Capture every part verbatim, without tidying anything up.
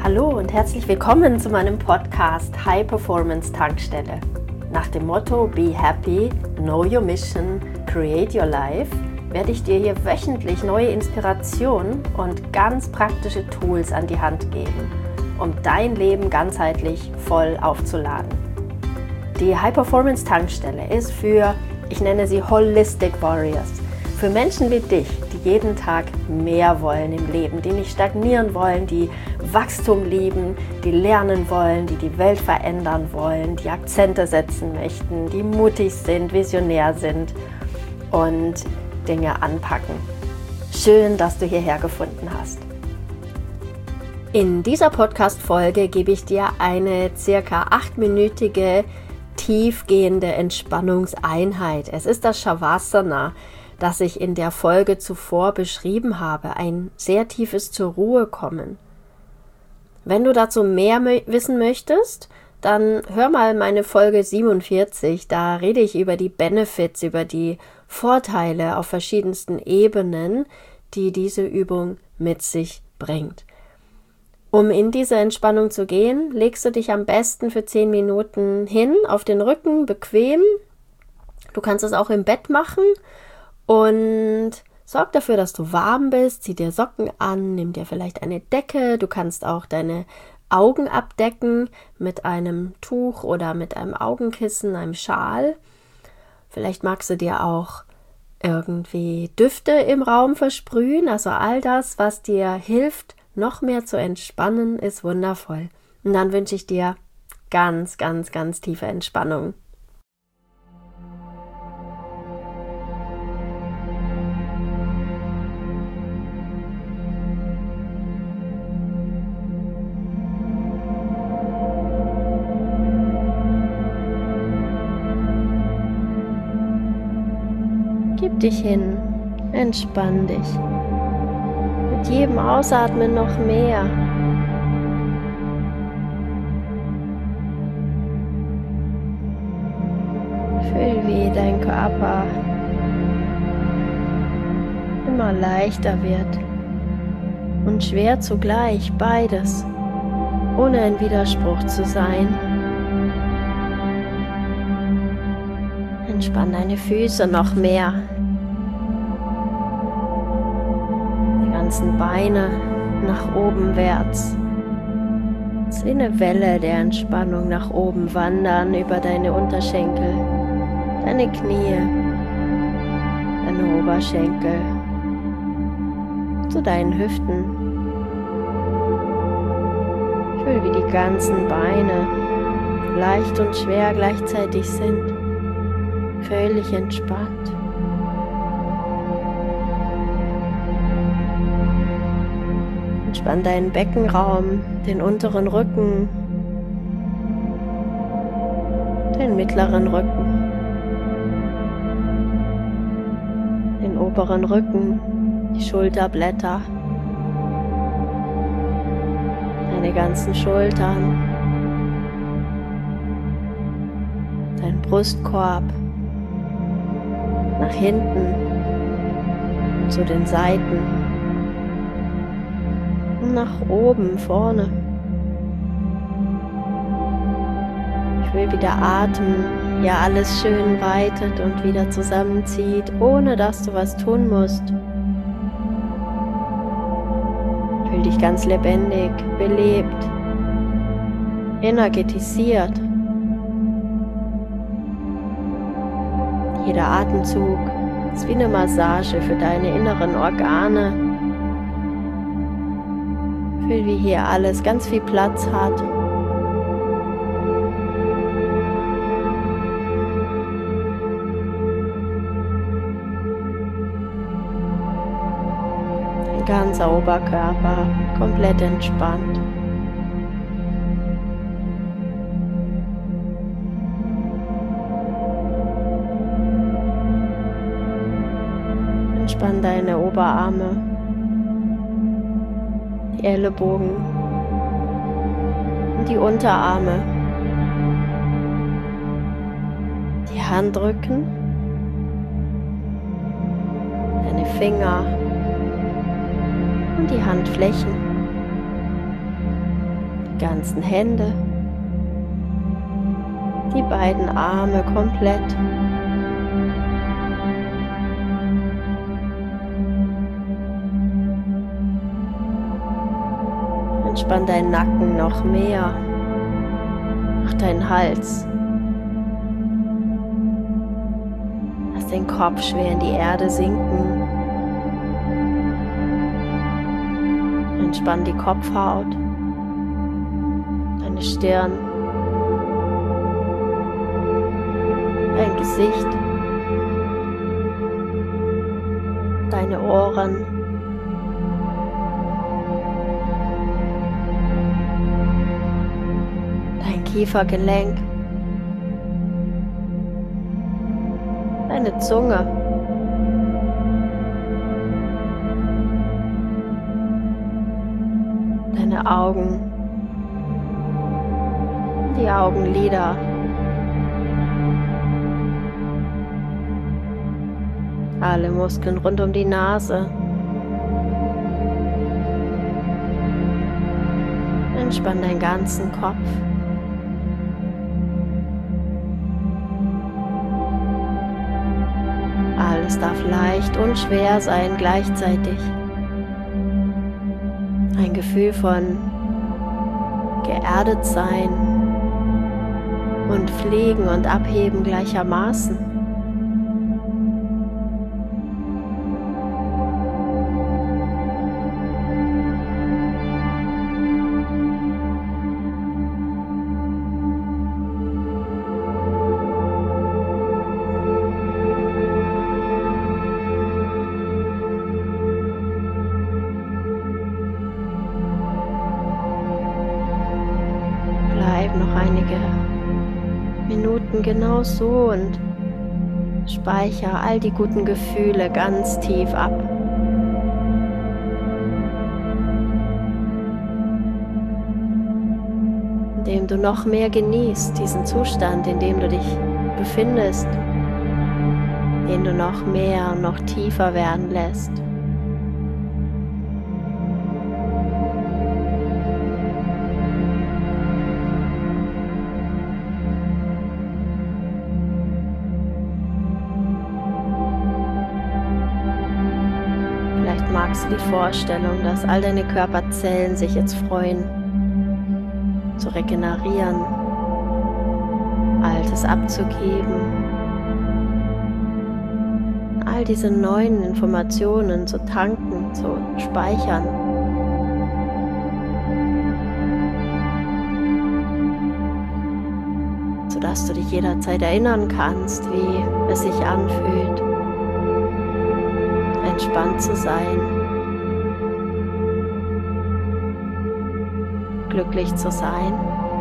Hallo und herzlich willkommen zu meinem Podcast High Performance Tankstelle. Nach dem Motto Be Happy, Know Your Mission, Create Your Life werde ich dir hier wöchentlich neue Inspirationen und ganz praktische Tools an die Hand geben, um dein Leben ganzheitlich voll aufzuladen. Die High Performance Tankstelle ist für, ich nenne sie Holistic Warriors, für Menschen wie dich, die jeden Tag mehr wollen im Leben, die nicht stagnieren wollen, die Wachstum lieben, die lernen wollen, die die Welt verändern wollen, die Akzente setzen möchten, die mutig sind, visionär sind und Dinge anpacken. Schön, dass du hierher gefunden hast. In dieser Podcast-Folge gebe ich dir eine circa achtminütige tiefgehende Entspannungseinheit. Es ist das Shavasana, das ich in der Folge zuvor beschrieben habe, ein sehr tiefes zur Ruhe kommen. Wenn du dazu mehr mö- wissen möchtest, dann hör mal meine Folge siebenundvierzig, da rede ich über die Benefits, über die Vorteile auf verschiedensten Ebenen, die diese Übung mit sich bringt. Um in diese Entspannung zu gehen, legst du dich am besten für zehn Minuten hin, auf den Rücken, bequem. Du kannst es auch im Bett machen. Und sorg dafür, dass du warm bist, zieh dir Socken an, nimm dir vielleicht eine Decke. Du kannst auch deine Augen abdecken mit einem Tuch oder mit einem Augenkissen, einem Schal. Vielleicht magst du dir auch irgendwie Düfte im Raum versprühen. Also all das, was dir hilft, noch mehr zu entspannen, ist wundervoll. Und dann wünsche ich dir ganz, ganz, ganz tiefe Entspannung. Gib dich hin, entspann dich. Mit jedem Ausatmen noch mehr. Fühl, wie dein Körper immer leichter wird und schwer zugleich, beides, ohne in Widerspruch zu sein. Entspann deine Füße noch mehr. Die ganzen Beine nach oben wärts. Es ist wie eine Welle der Entspannung nach oben wandern über deine Unterschenkel, deine Knie, deine Oberschenkel, zu deinen Hüften. Fühl, wie die ganzen Beine leicht und schwer gleichzeitig sind. Völlig entspannt. Entspann deinen Beckenraum, den unteren Rücken, den mittleren Rücken, den oberen Rücken, die Schulterblätter, deine ganzen Schultern, dein Brustkorb, nach hinten, zu den Seiten und nach oben, vorne. Ich will, wie der Atem ja alles schön weitet und wieder zusammenzieht, ohne dass du was tun musst. Fühl dich ganz lebendig, belebt, energetisiert. Jeder Atemzug ist wie eine Massage für deine inneren Organe. Fühl, wie hier alles ganz viel Platz hat. Dein ganzer Oberkörper komplett entspannt. Entspann deine Oberarme, die Ellenbogen und die Unterarme, die Handrücken, deine Finger und die Handflächen. ganzen Hände, die beiden Arme komplett. Entspann deinen Nacken noch mehr, auch deinen Hals. Lass den Kopf schwer in die Erde sinken. Entspann die Kopfhaut, deine Stirn, dein Gesicht, deine Ohren, dein Kiefergelenk, deine Zunge, deine Augen, die Augenlider, alle Muskeln rund um die Nase. Entspann deinen ganzen Kopf. Alles darf leicht und schwer sein gleichzeitig. Ein Gefühl von geerdet sein und fliegen und abheben gleichermaßen. Noch einige Minuten genau so und speichere all die guten Gefühle ganz tief ab. Indem du noch mehr genießt, diesen Zustand, in dem du dich befindest, den du noch mehr und noch tiefer werden lässt. Magst du die Vorstellung, dass all deine Körperzellen sich jetzt freuen, zu regenerieren, Altes abzugeben, all diese neuen Informationen zu tanken, zu speichern. Sodass du dich jederzeit erinnern kannst, wie es sich anfühlt, entspannt zu sein, glücklich zu sein.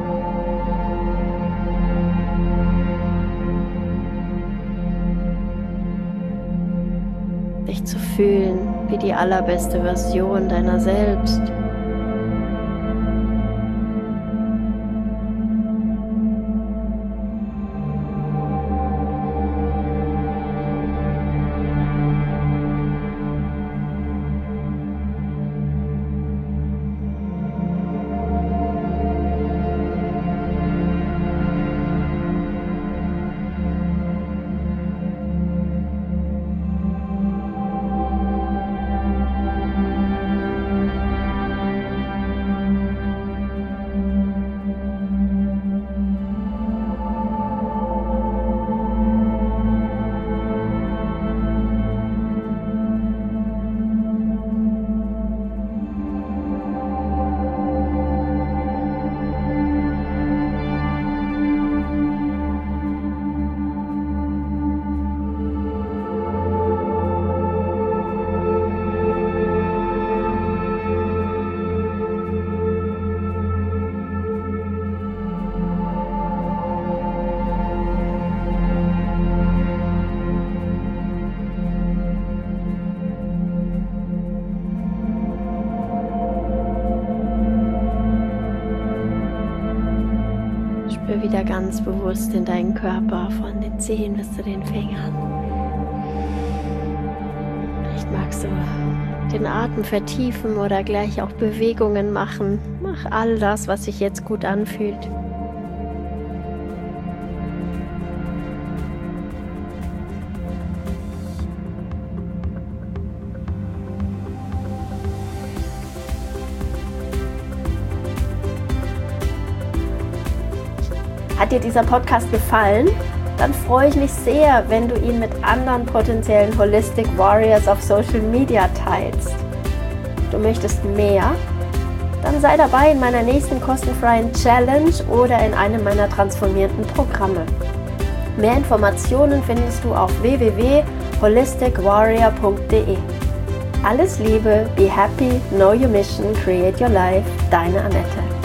Dich zu fühlen wie die allerbeste Version deiner selbst. Spür wieder ganz bewusst in deinen Körper, von den Zehen bis zu den Fingern. Vielleicht magst du den Atem vertiefen oder gleich auch Bewegungen machen. Mach all das, was sich jetzt gut anfühlt. Hat dir dieser Podcast gefallen? Dann freue ich mich sehr, wenn du ihn mit anderen potenziellen Holistic Warriors auf Social Media teilst. Du möchtest mehr? Dann sei dabei in meiner nächsten kostenfreien Challenge oder in einem meiner transformierten Programme. Mehr Informationen findest du auf w w w punkt holistic warrior punkt d e. Alles Liebe, be happy, know your mission, create your life, deine Annette.